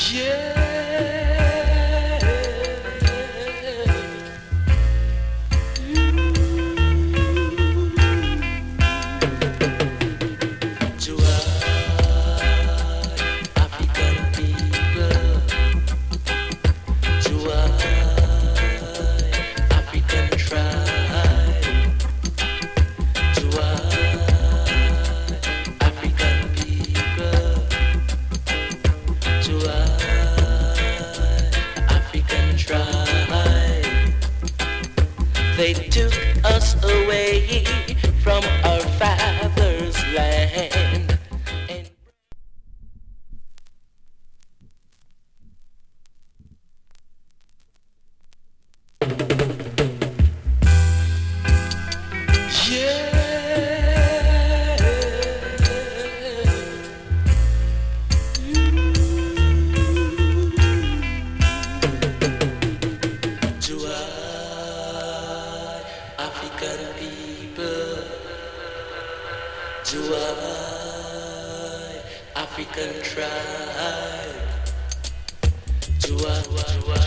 They took us away from our father's land. African people, to I, African tribe, to I.